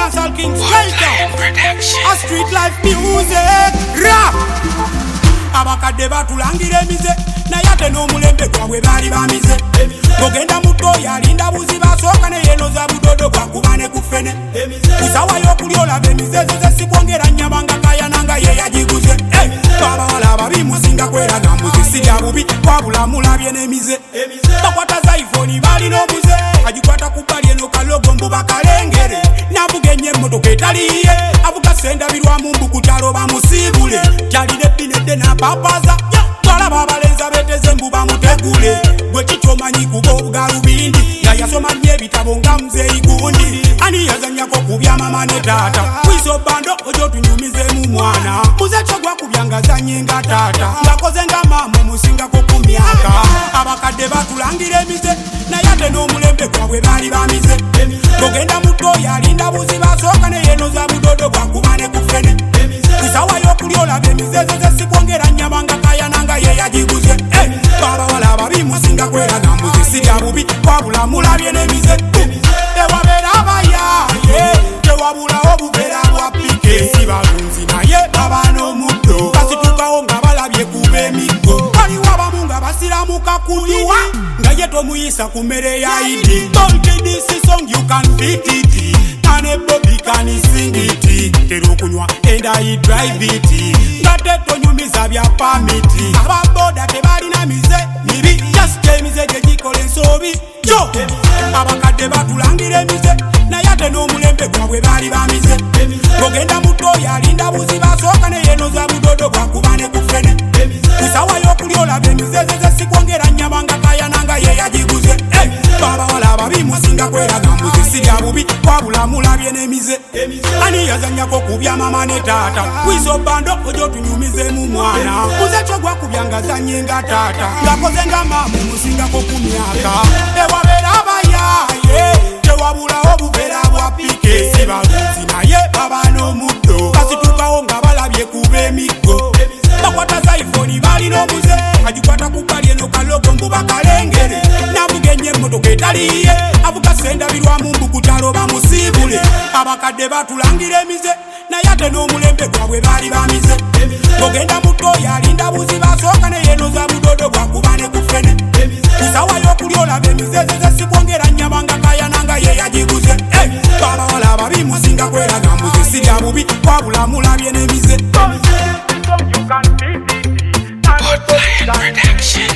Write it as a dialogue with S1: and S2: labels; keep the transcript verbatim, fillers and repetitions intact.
S1: dancehall king straight up. A street life music rap. Abakadde batulangire emize naye ate n'omulembe gwabwe baali bamize. Bogenda muto yalinda buzi basooka ne yeenoza budodo bwakuba ne kufene. Kusawayo okuli olaba emizeze zesibwongera nnyabanga kayananga ye yagiguze. Abawala ababi musinga kweraga mbuzi sirya bubi wabula mulabye n'emize. Bakwata za iphone balina omuze agikwata ku bbali eno kalogo mbu bakalengere. Navuga ennyo emmotoka etaliiye avuga sendabirwamu mbu ku kyalo bamusiibule. Kyalina ebbinedde n'apapaza twalaba abalenzi abeeteze mbu bamutegule. Gwe kikyomanyi kuba obugalubindi nga yasoma nnyo ebitabo nga muzeeyi gundi. Ani yazannyako kubya mama ne taata kwiso bando ojo tunyumizeemu mwana. Muze kyo gwakubya nga zanye nga taata ng'akoze nga maama omusingako ku myaka. Abakadde batulangira emize naye ate n'omulembe gwabwe baali bamize. Bogenda muto yalinda buzi basooka ne yeenoza budodo bwakuba ne kufene. Kusawayo okuli olaba emizeze zesibwongera nnyabanga kayananga ye yagiguze. Abawala ababi musinga kweraga mbuzi sirya bubi wabula mulabye n'emize. Ewabeera abayaaye tewabula obubeera bwa pike. Si balunzi naye baba n'omuddo basitukawo nga balabye kuba emiggo. Waliwo abamu nga basiramuka kuliwa nga ye tomuyisa ku mmere ya Idi. Don't get this song you can beat it. Ane Bobby can sing it. Tero okunywa and I drive it. Ngate tonyumiza bya pamiti. Ababoda tebalina mize mibi just emize gye gikola ensobi. Jo abakadde batulangira emize naye ate n'omulembe gwabwe baali bamize. Bogenda muto yalinda buzi basooka ne yeenoza budodo bwakuba ne kufene. Kusawayo okuli olaba emizeze zesibwongera nnyabanga kayananga ye yagiguze. Abawala ababi musinga kweraga mbuzi sirya bubi wabula mulabye n'emize. Ani yazannyako kubya mama ne taata kwiso bando ojo tunyumizeemu mwana. Muze kyo gwakubya nga zanye nga taata ng'akoze nga maama omusingako ku myaka. Ewabeera abayaaye tewabula obubeera bwa pike. Si balunzi naye baba n'omuddo basitukawo nga balabye kuba emiggo. Bakwata za iphone balina omuze agikwata ku bbali eno kalogo mbu bakalengere. Navuga ennyo emmotoka etaliiye avuga sendabirwamu mbu ku kyalo bamusiibule. Abakadde batulangira emize naye ate n'omulembe gwabwe baali bamize. Bogenda muto yalinda buzi basooka ne yeenoza budodo bwakuba ne kufene. Kusawayo okuli olaba emizeze zesibwongera nnyabanga kayananga ye yagiguze. Abawala ababi musinga kweraga mbuzi sirya bubi wabula mulabye n'emize.
S2: Production.